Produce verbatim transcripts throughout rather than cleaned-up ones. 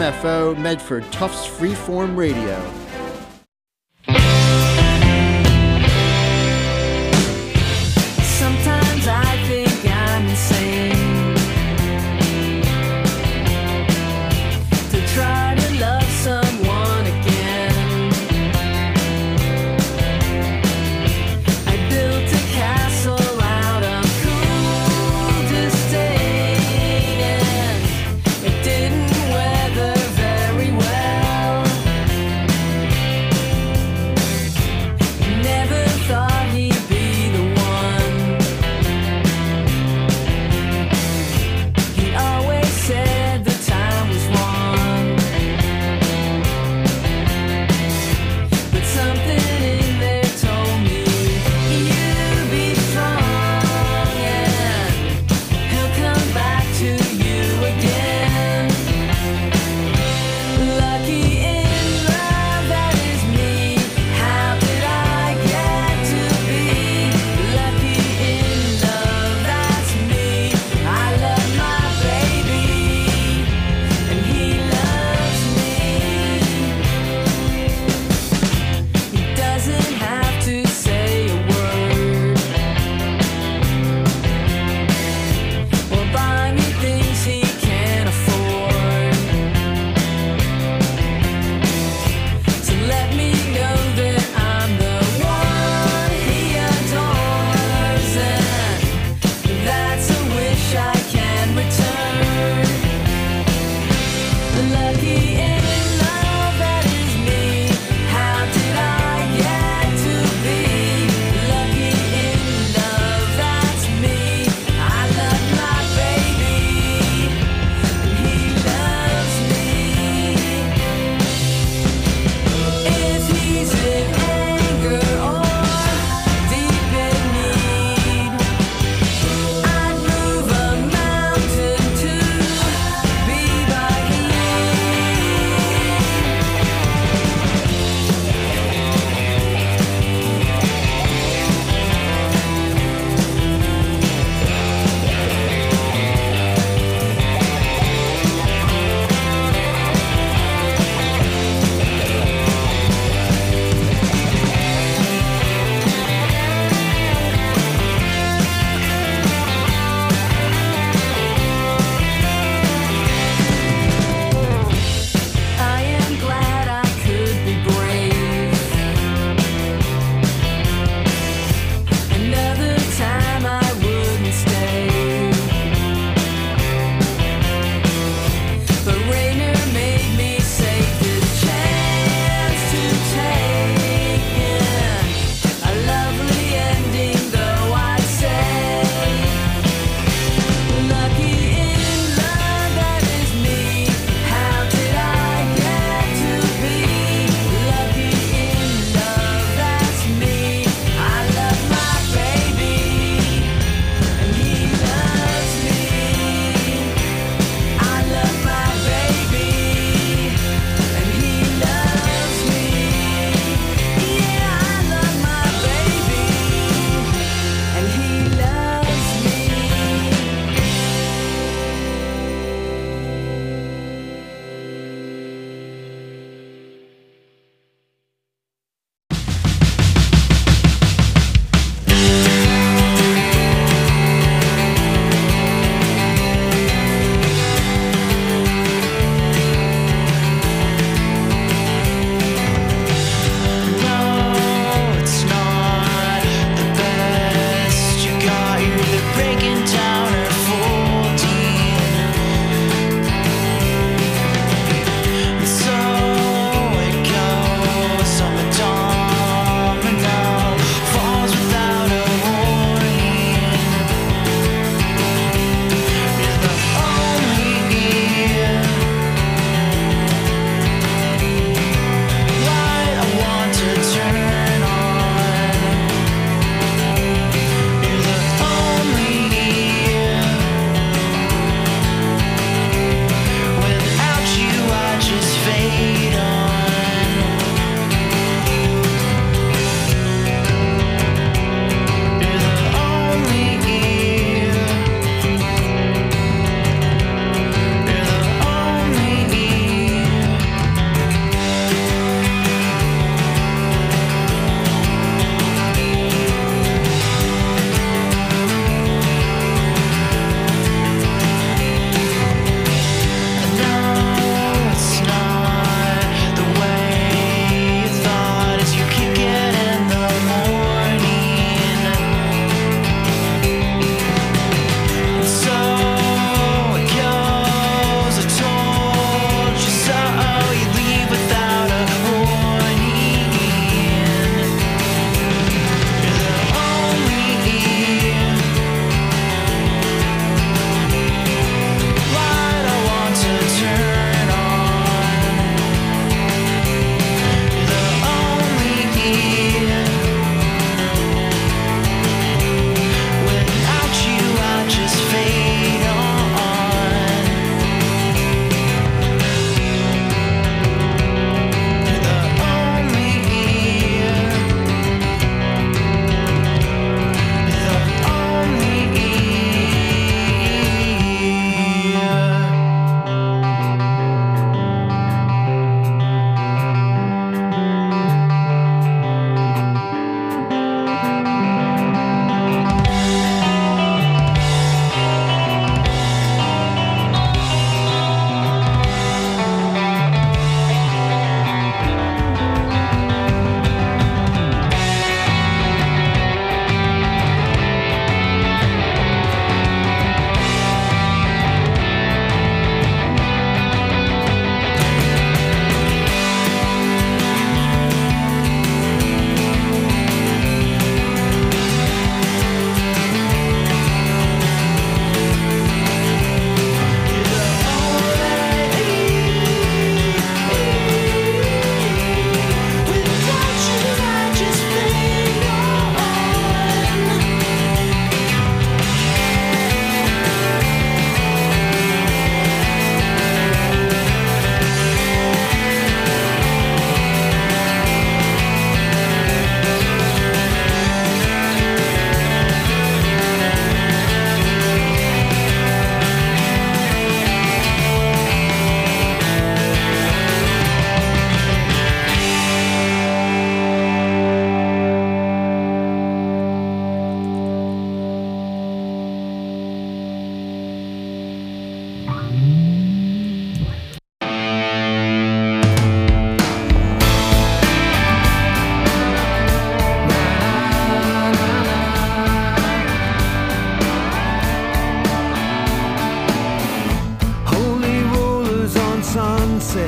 F O, Medford Tufts Freeform Radio. Sometimes I think I'm insane to try to love someone again. I built a castle out of cool disdain, and it didn't weather very well. Never thought he'd be the one. He always said the time was wrong, but something in there told me you be strong and he'll come back to you again. Lucky in love, that is me. How did I get to be lucky in love? That's me. I love my baby, and he loves me. He doesn't have to say a word or buy me things he can't afford, to let me know that I'm the one he adores, and that's a wish I can return. Lucky in love, that is me. How did I get to be lucky in love? That's me. I love my baby, and he loves me. If he's in anger or deep in need, I'd move a mountain to be by his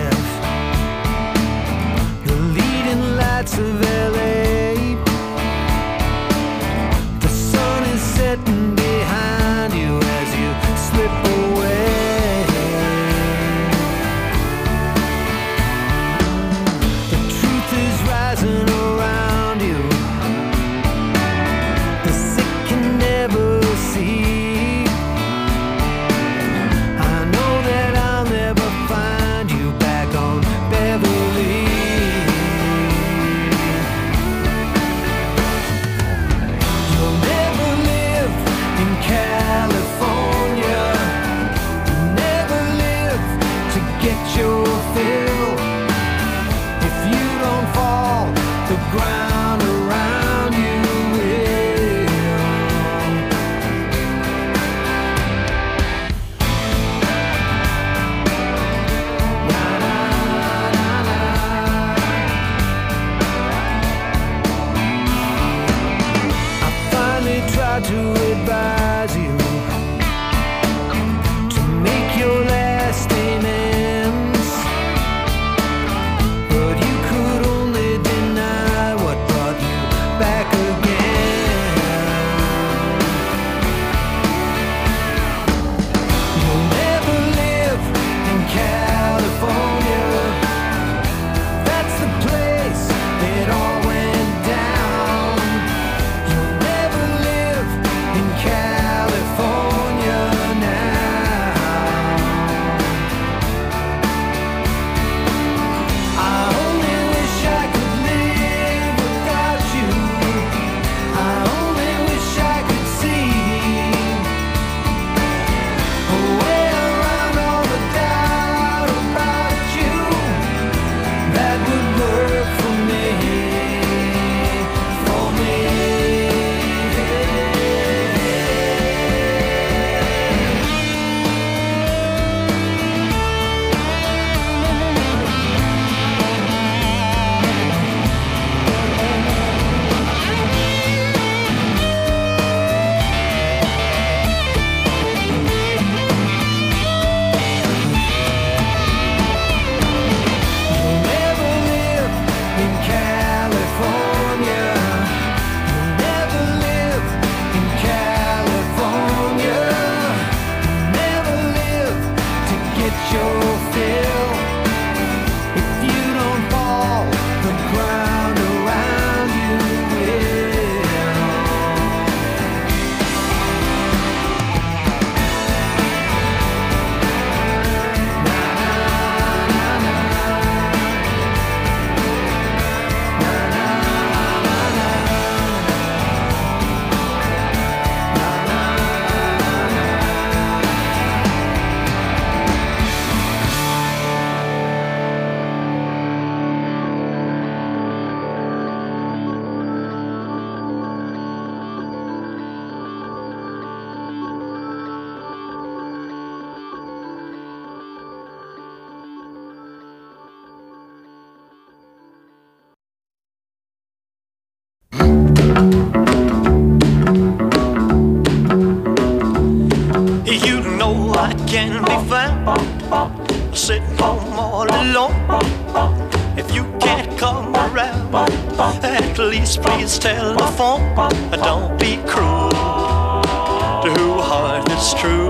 live. The leading lights of L A, the sun is setting behind you as you slip away. The truth is rising around you, the sick can never see. I know that I'll never find you back on Beverly. You'll never live in California, never live to get your fill. If you don't fall, the ground around you will. Na, na, na, na. I finally tried to advise you to make your last amends, but you could only deny what brought you back again. You'll never live in California, that's the place it all went down. You'll never live in California now. I only wish I could live without you. I only wish I could see a way around all the doubt about you that would work for me, for me. You'll never live in California. You'll never live in California. You'll never live to get your fill. If you don't fall, the ground around you will. You know I can be found sitting home all alone. If you can't come around, at least please telephone. Don't be cruel to who heart is true.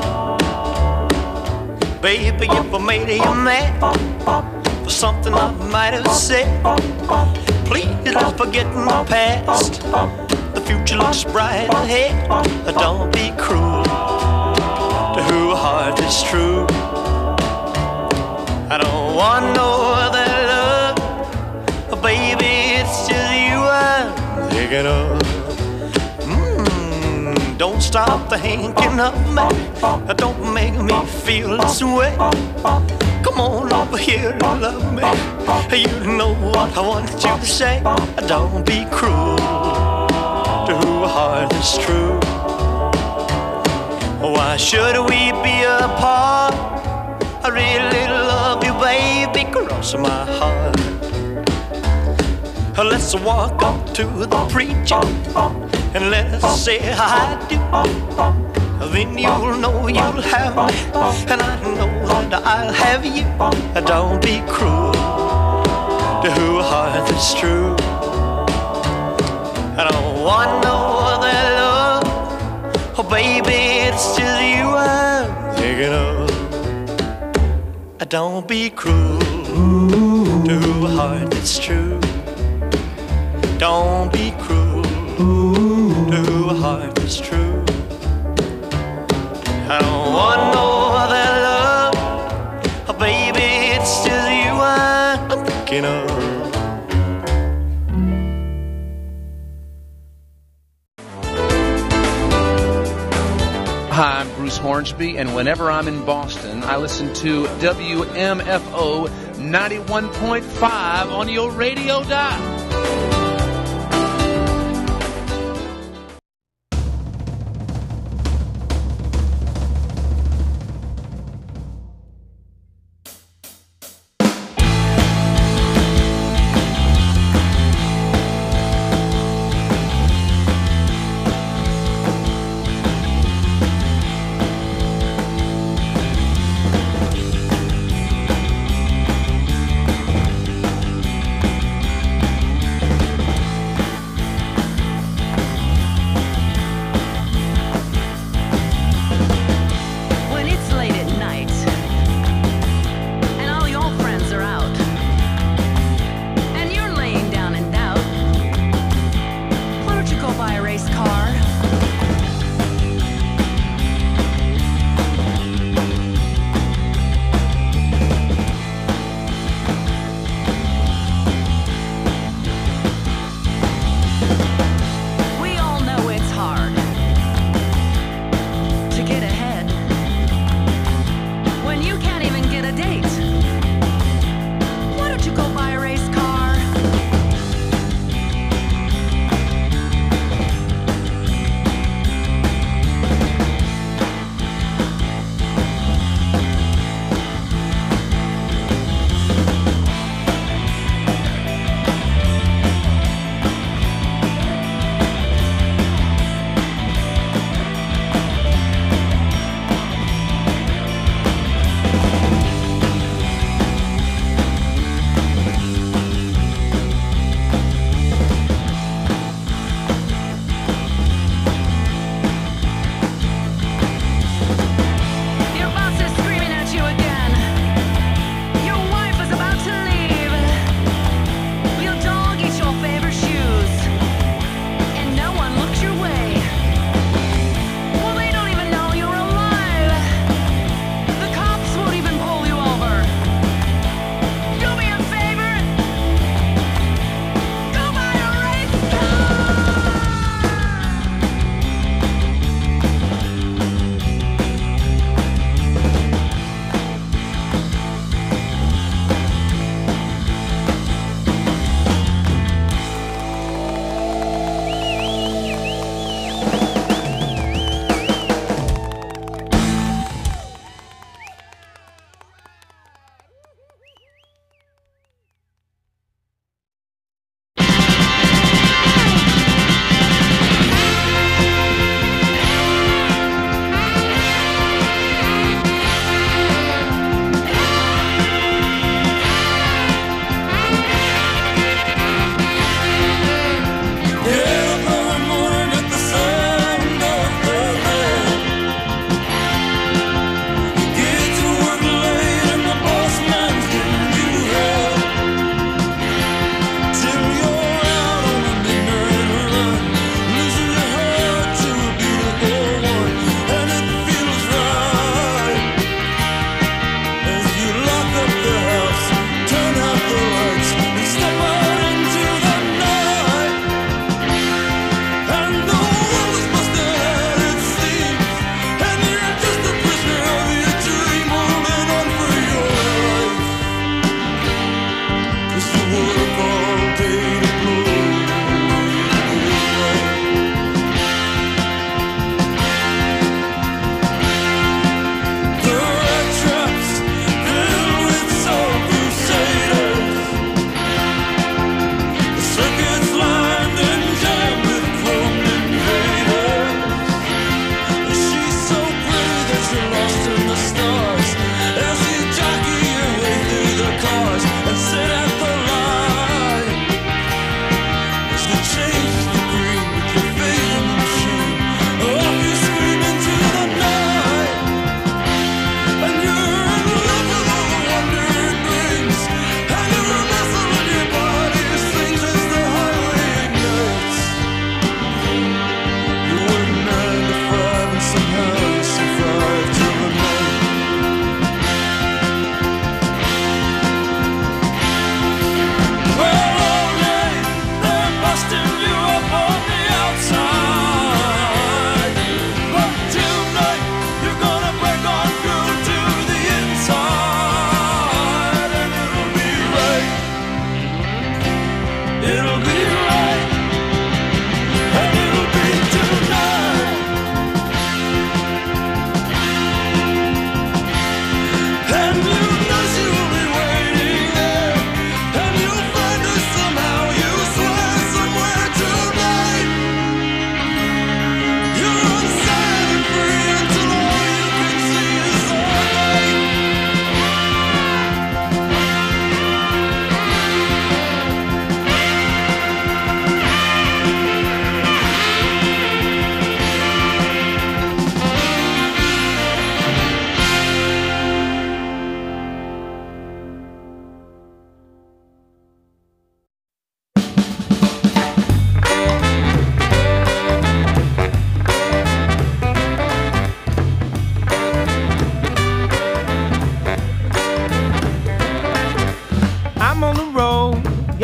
Baby, if I made you mad for something I might have said, please let's forget my past. The future looks bright ahead. Don't be cruel to who heart is true. I don't want no other love, baby, it's just you I'm thinking of. Mm, don't stop thinking of me, don't make me feel this way. Come on over here and love me, you know what I want you to say. Don't be cruel to who heart is true. Why should we be apart? I really love you, baby, cross my heart. Let's walk up to the preacher and let's say I do. then you'll know you'll have me, and I know that I'll have you. Don't be cruel to a heart that's true. I don't want no other love, oh baby, it's just you I'm thinking of. Don't be cruel to a heart that's true. Don't be cruel to a heart that's true. I don't want no other love, oh baby, it's just you I'm thinking of. Hi, I'm Bruce Hornsby, and whenever I'm in Boston, I listen to W M F O ninety-one point five on your radio dial.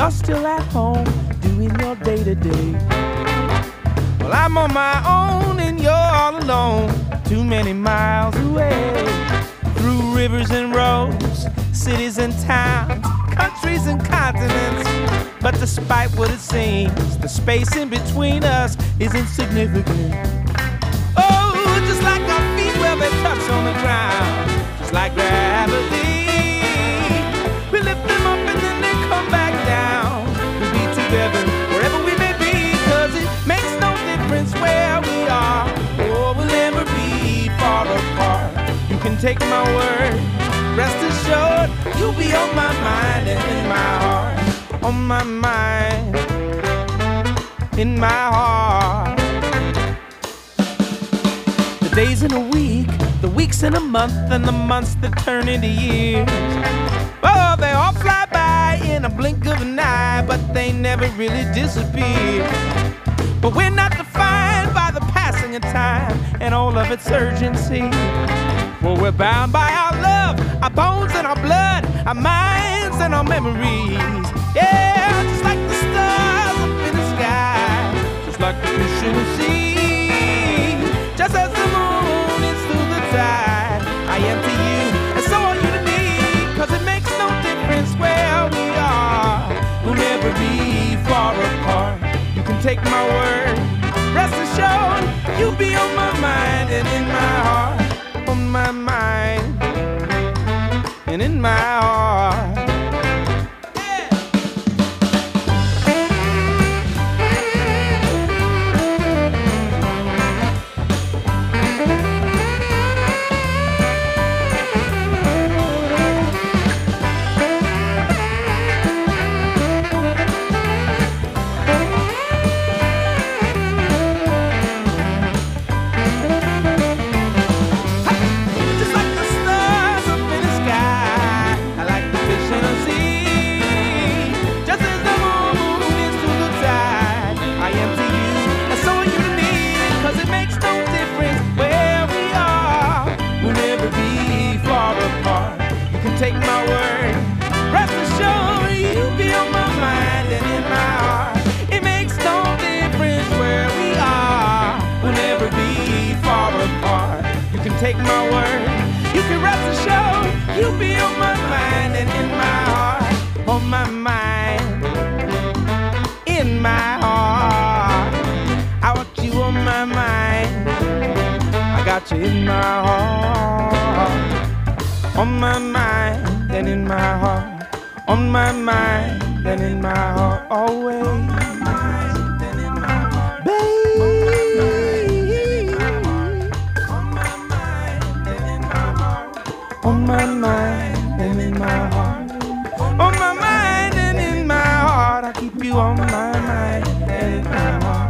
you're still at home doing your day-to-day. Well, I'm on my own and you're all alone, too many miles away. Through rivers and roads, cities and towns, countries and continents. But despite what it seems, the space in between us is insignificant. Oh, just like our feet, well, they touch on the ground, just like gravity. We lift them up and then they come back down. We'll be together wherever we may be, cause it makes no difference where we are. Oh, we'll never be far apart. You can take my word, rest assured, you'll be on my mind and in my heart. On my mind, in my heart. The days in a week, the weeks in a month, and the months that turn into years. Oh, they all fly by in a blink of an eye, but they never really disappear. But we're not defined by the passing of time and all of its urgency. Well, we're bound by our love, our bones and our blood, our minds and our memories. Yeah, just like the stars up in the sky, just like the fish in the sea. Just as the moon is through the tide, I am to you, and so are you to me. Cause it makes no difference where we are, we'll never be far apart. You can take my word, rest assured, you'll be on my mind and in my heart. On my mind and in my heart. Take my word, rest assured, you'll be on my mind and in my heart. It makes no difference where we are, we'll never be far apart. You can take my word, you can rest assured, you'll be on my mind and in my heart. On my mind, in my heart. I want you on my mind, I got you in my heart. On my mind and in my heart. On my mind and in my heart. Always. Baby. On my mind and in my heart. On my mind and in my heart. On my mind and in my heart. I keep you on my mind and in my heart.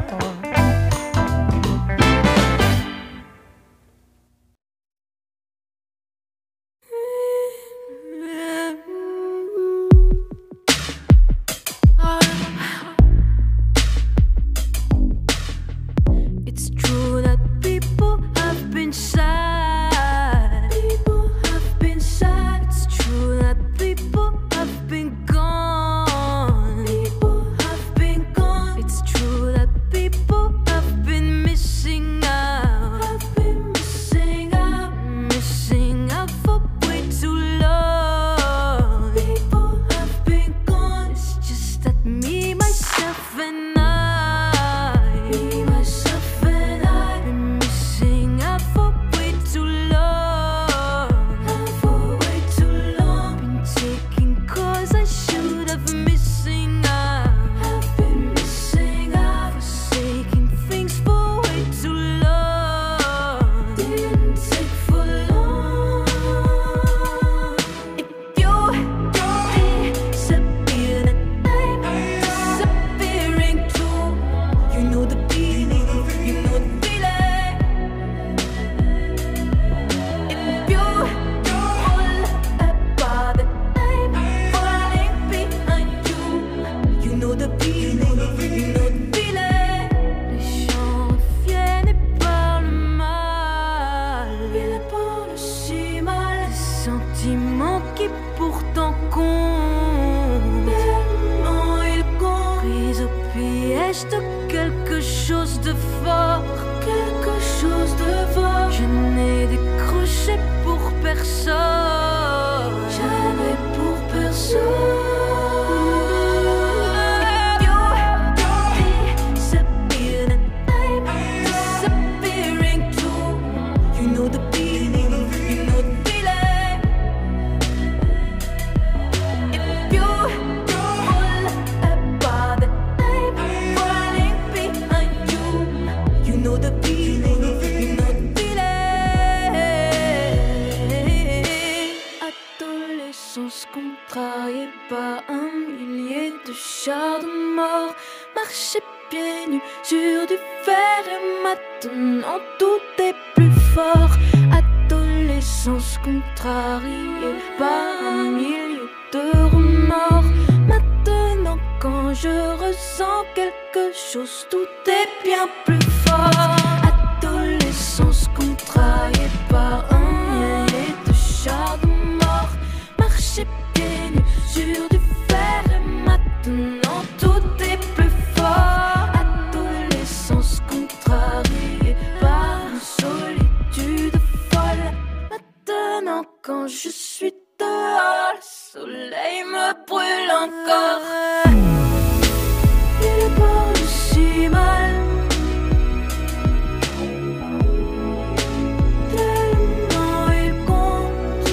contrarié par un millier de chars de mort. Marcher pieds nus sur du fer et maintenant tout est plus fort. Adolescence contrariée par un millier de remords. Maintenant quand je ressens quelque chose, tout est bien plus fort. Adolescence contrariée par un millier de chars de mort. Marcher pieds nus sur du fer et maintenant tout est plus fort. Adolescence contrariée par une solitude folle. Maintenant quand je suis dehors, le soleil me brûle encore. Il est pas si mal. Tellement il compte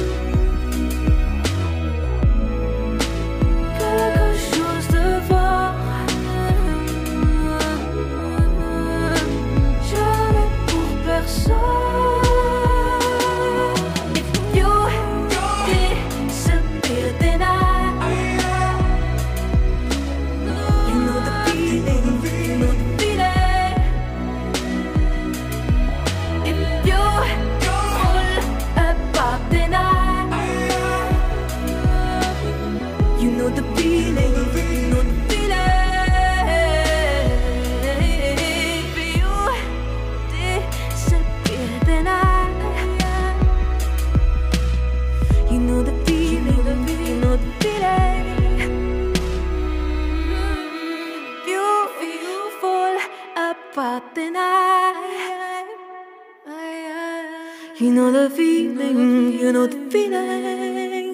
quelque chose de fort. Jamais pour personne. If you disappear then I, you know the feeling, you know the feeling. If you fall apart then I, you know the feeling, you know the feeling. If you disappear then I, you know the feeling, you know the feeling. If you, if you fall apart then I, you know the feeling, you know the feeling.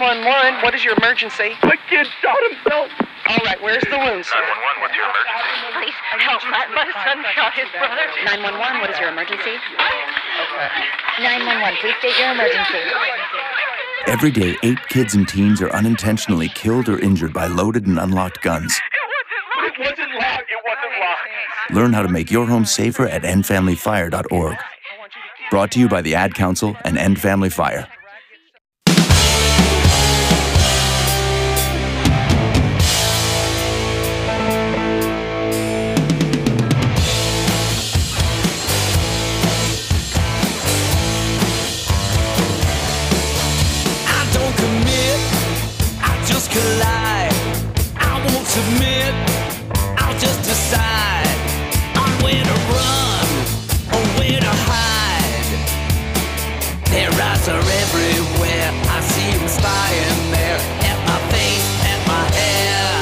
one one, what is your emergency? My kid shot himself. All right, where's the wound, sir? nine one one, what's your emergency? Please help. My, my son shot his brother. nine one one, what is your emergency? Okay. nine one one, please state your emergency. Every day, eight kids and teens are unintentionally killed or injured by loaded and unlocked guns. It wasn't locked. It wasn't locked. Learn how to make your home safer at end family fire dot org. Brought to you by the Ad Council and End Family Fire. Collide. I won't submit. I'll just decide on where to run or where to hide. Their eyes are everywhere. I see them spying there at my face, at my hair.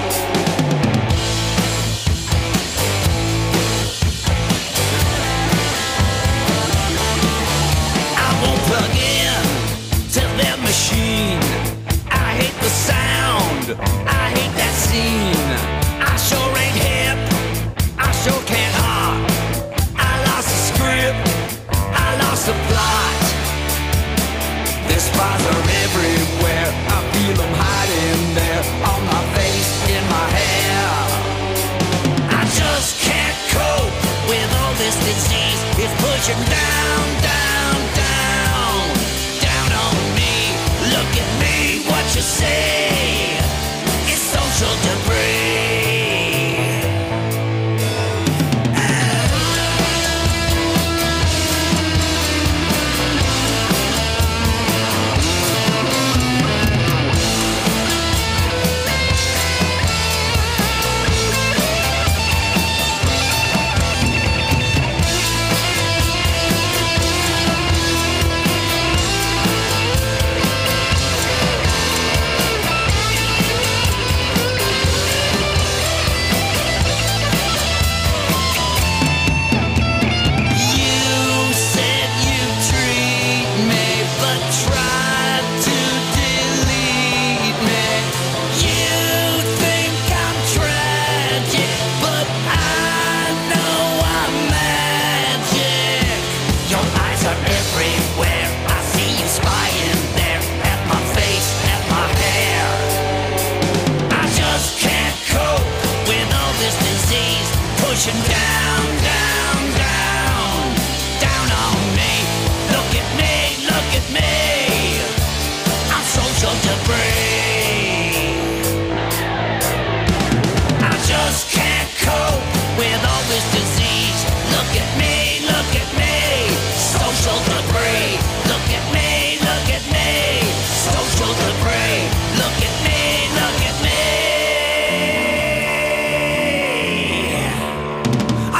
I won't plug in to their machine. I hate the sound, I hate that scene. I sure ain't hip, I sure can't hop. I lost the script, I lost the plot. Their spies are everywhere, I feel them hiding there. On my face, in my hair. I just can't cope with all this disease. It's pushing down, down, down, down on me. Look at me, what you say? It's social debris. Pushing down, down, down, down on me. Look at me, look at me. I'm social debris. I just can't cope with all this disease. Look at me, look at me. Social debris. Look at me, look at me. Social debris. Look at me, look at me.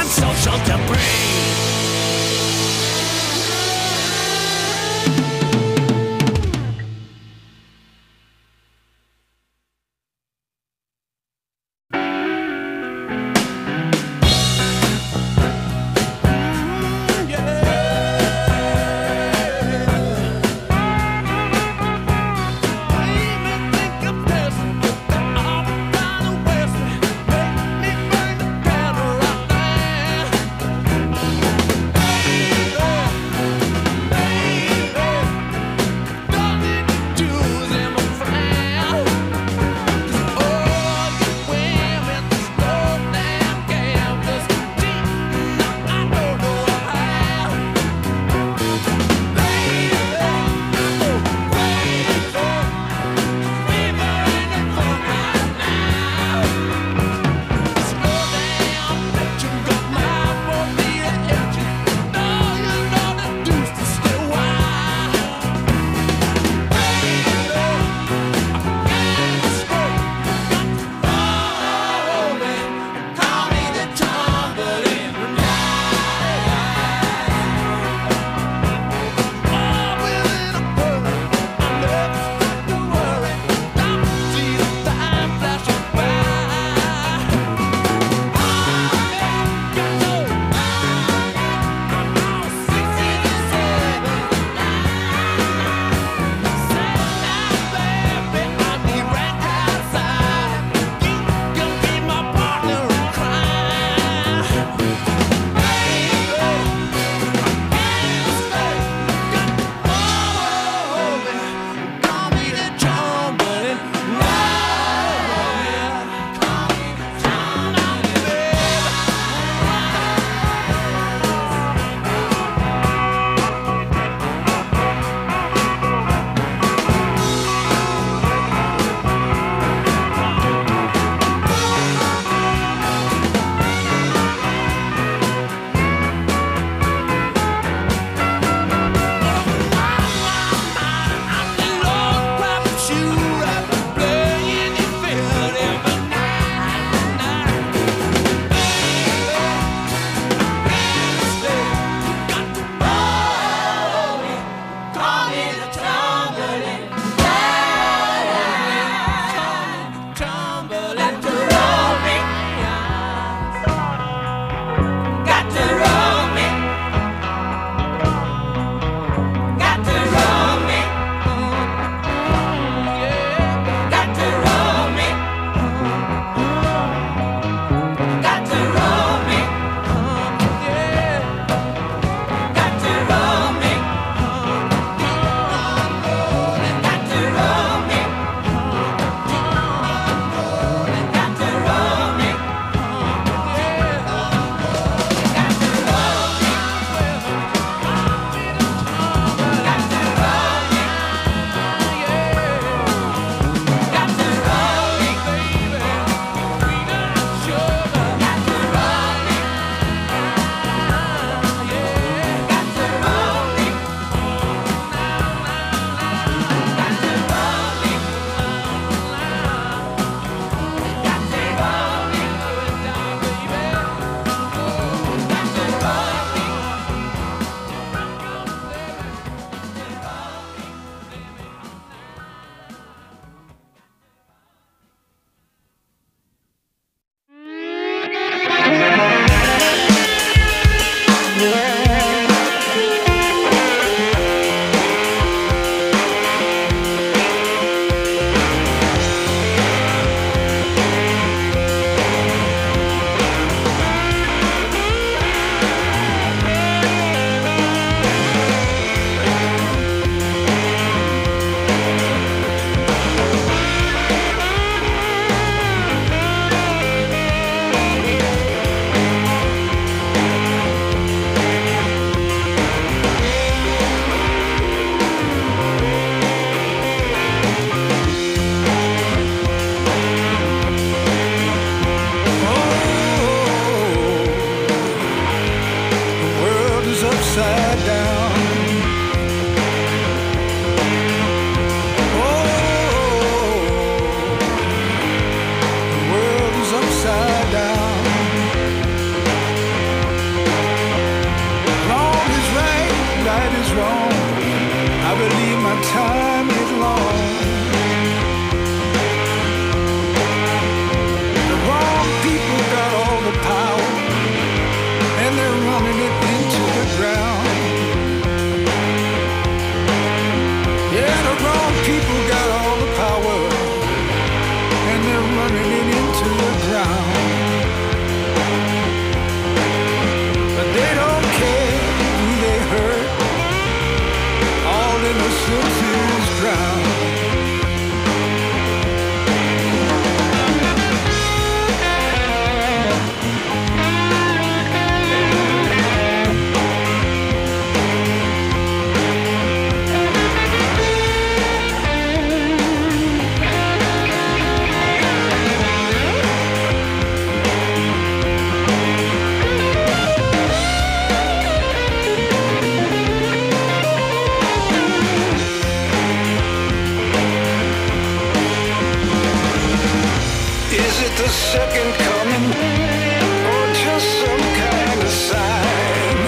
the second coming, or just some kind of sign?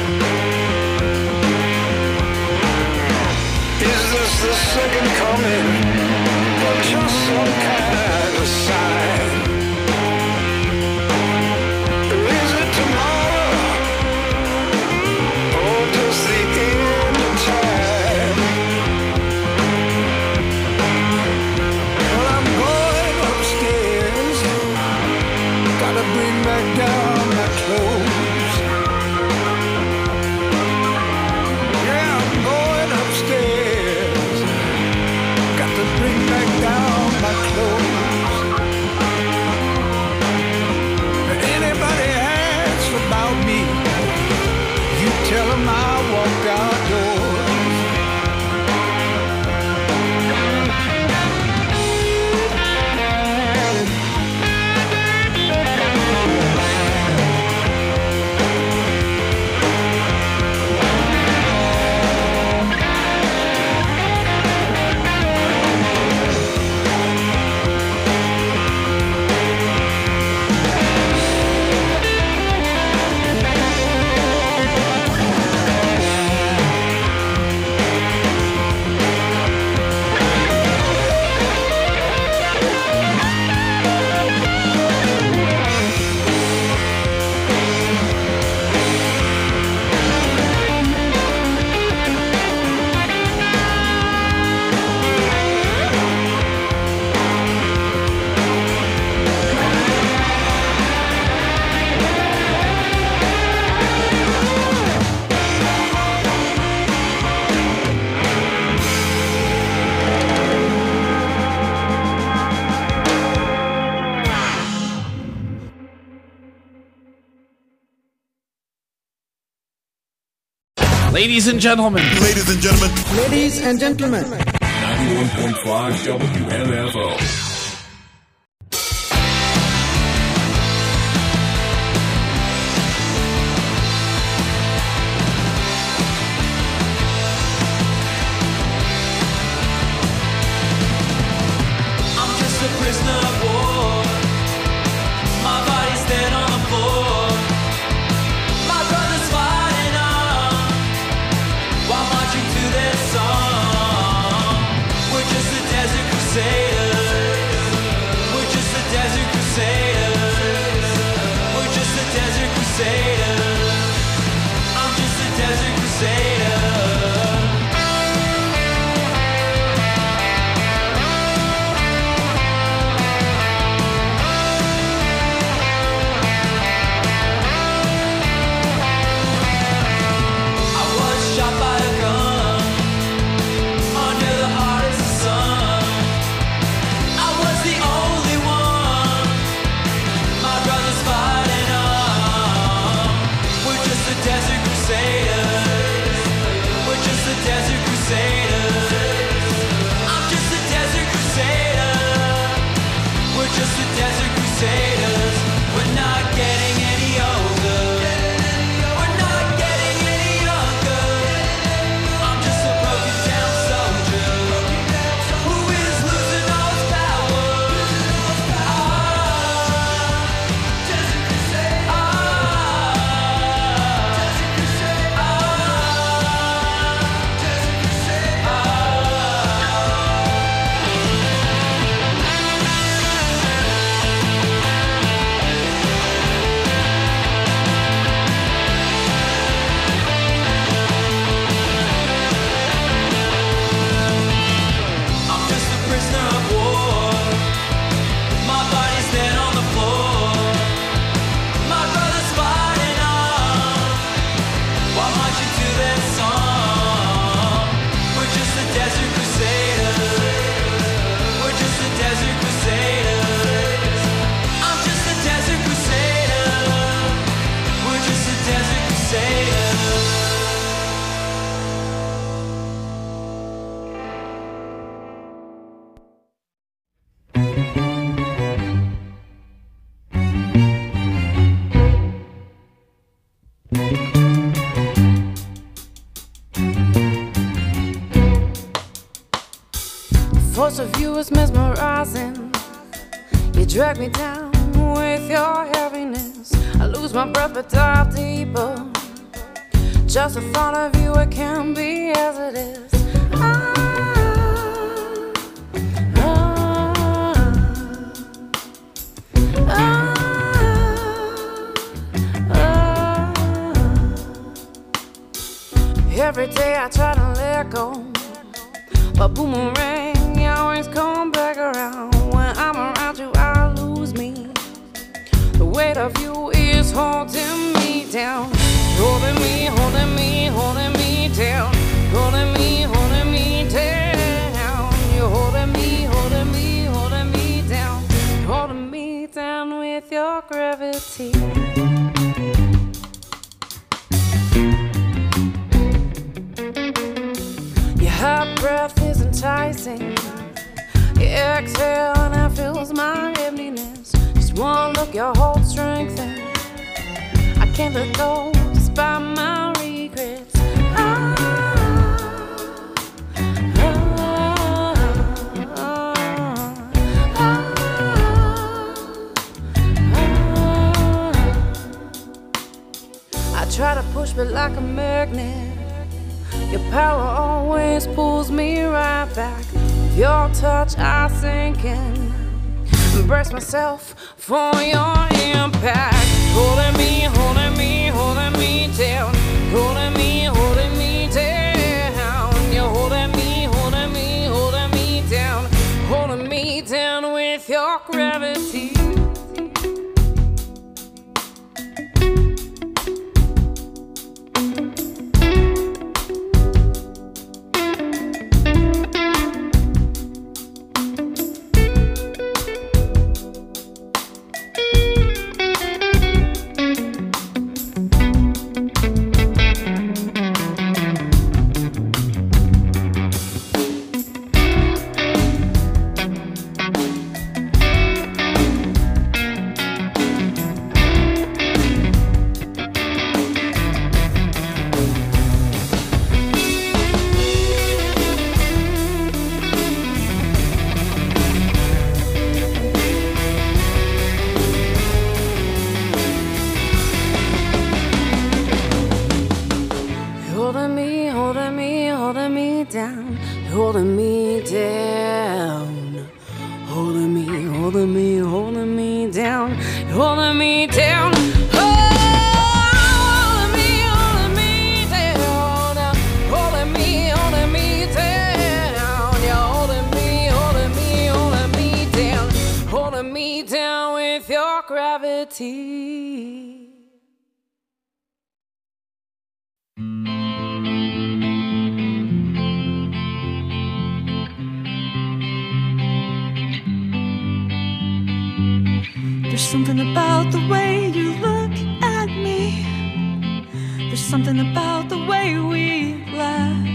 Is this the second coming, or just some kind of sign? Is it tomorrow, or just the end of time? Well, I'm going upstairs, gotta bring back down my clothes. Yeah, I'm going upstairs, got to bring back down my clothes. If anybody asks about me, you tell them I walked outdoors. Ladies and gentlemen. Ladies and gentlemen. Ladies and gentlemen. ninety-one point five W M F O. I'm just a prisoner of war. My body's dead on the floor. My brother's fighting on while marching to their song. We're just the desert crusaders. We're just the desert crusaders. We're just the desert crusaders. I'm just a desert crusader. I was shot by a gun under the heart of the sun. I was the only one my brother's fighting on. We're just the desert crusaders. We're just the desert crusaders. I'm just a desert crusader. We're just the desert crusaders. We're not getting any older. We're not getting any younger. I'm just a broken down soldier who is losing all his power. Ah, desert crusader. Ah, desert crusader. Ah, desert crusader. I'm just a prisoner of war. My body's dead on the floor. My brother's fighting on while marching to their song. We're just the desert crusaders. We're just the desert crusaders. I'm just the desert crusader. We're just the desert crusaders. The force of you is mesmerizing. Your drag me down with your heaviness. I lose my breath but dive deeper. Just the thought of you, it can be as it is. Ah, ah, ah, ah. Every day I try to let go, but boomerang, you always come back around. When I'm around you, I lose me. The weight of you is holding me down. Holding me, holding me, holding me down. Holding me, holding me down. You're holding me, holding me, holding me down. Holding me down with your gravity. Your hot breath is enticing. You exhale and it fills my emptiness. Just one look, your whole strength and I can't let go despite my regrets. Ah, ah, ah, ah, ah. I try to push but like a magnet, your power always pulls me right back. With your touch I sink in, embrace myself for your impact. Holding me, holding me, holding me down. Holding me, holding me down. You're holding me, holding me, holding me down. Holding me down with your gravity. Holding me, holding me, holding me down. Holding me down. Holding me, holding me, holding me down. Holding me down. Oh, holding me, holding me down. Holding me, holding me down. You're holding me, holding me, holding me down. Holding me down with your gravity. There's something about the way you look at me. There's something about the way we laugh.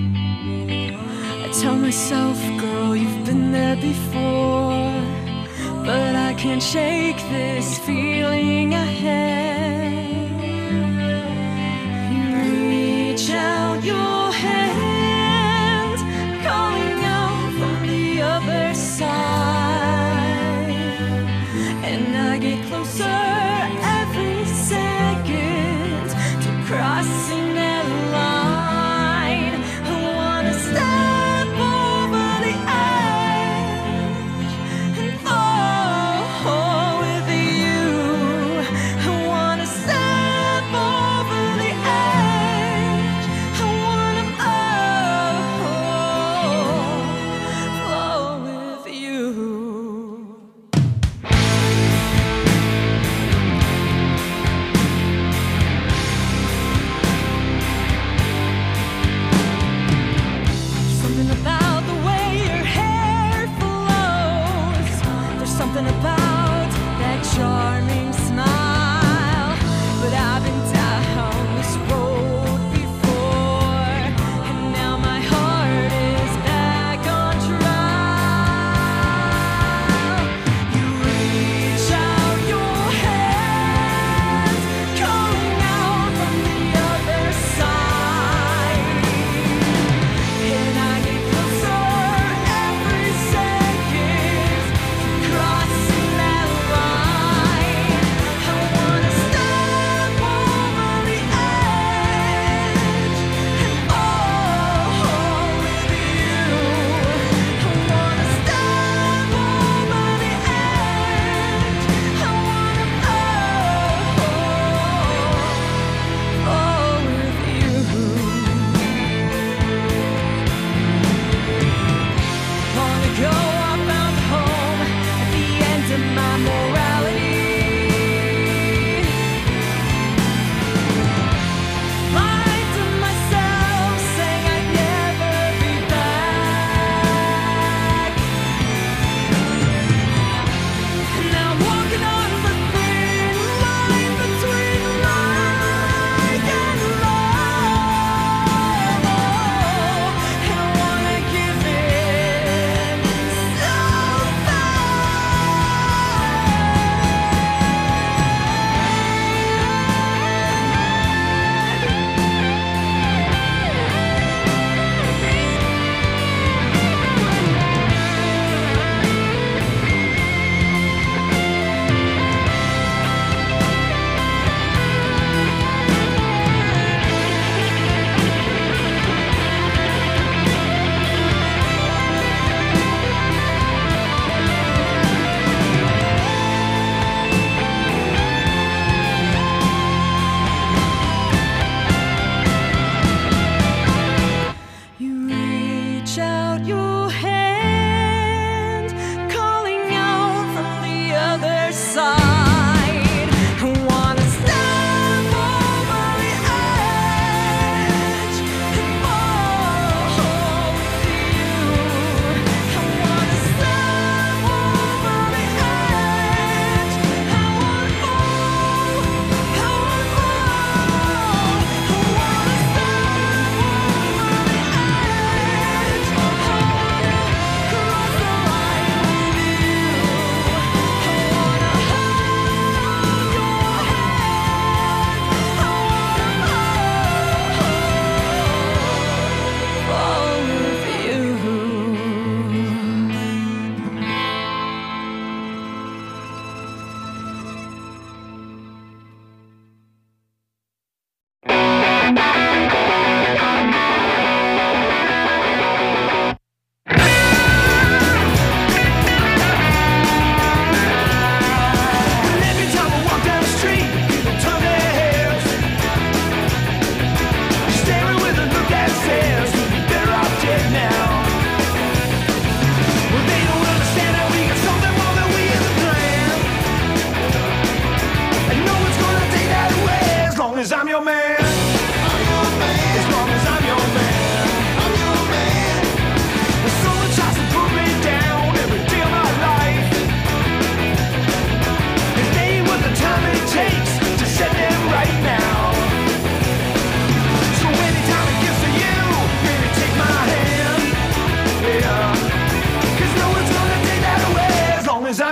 I tell myself, girl, you've been there before, but I can't shake this feeling I have. You reach out your hand, calling out from the other side. And I get closer every second to crossing that line. I wanna step over the edge and fall with you. I wanna step over the edge. I wanna oh, flow with you. Something about the way your hair flows. There's something about that charming smile. But I've been down this road before, and now my heart is back on trial. You reach out your hand, calling out from the other side. And I get closer every second to crossing that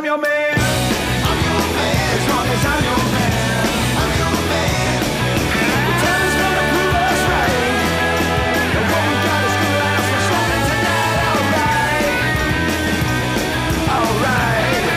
I'm your man. I'm your man. As long as I'm your man. I'm your man. The time is gonna prove us right. And what we got is gonna last for something tonight. Alright. Alright.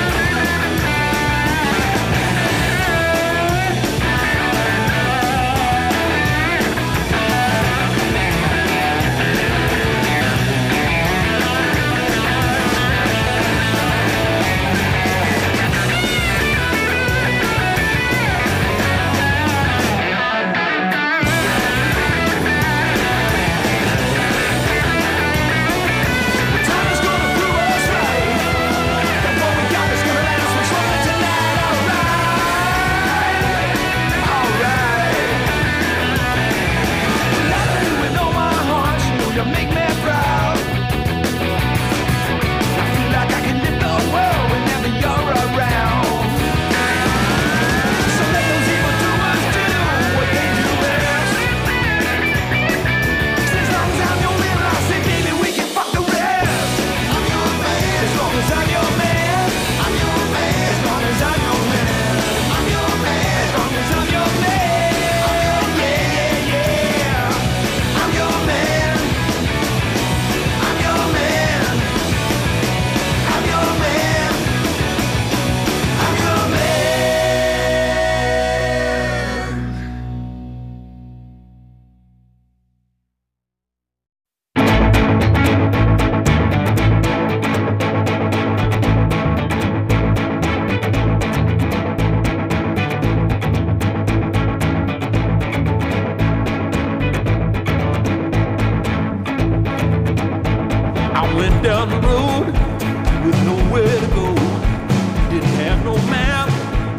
Down the road with nowhere to go. Didn't have no map,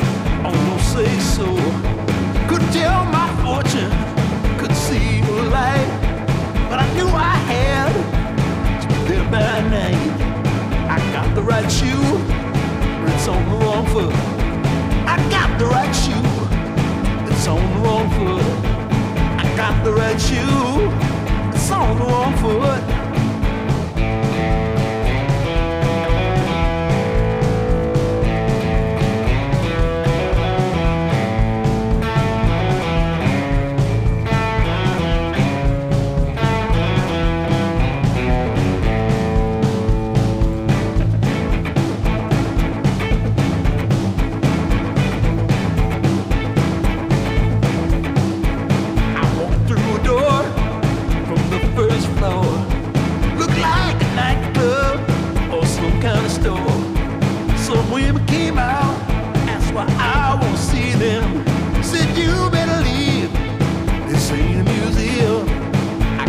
on no say so. Couldn't tell my fortune, couldn't see the light, but I knew I had to be there by night. I got the right shoe, but it's on the wrong foot. I got the right shoe, it's on the wrong foot. I got the right shoe, it's on the wrong foot.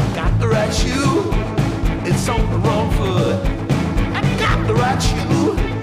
It's on the wrong foot. I got the right shoe.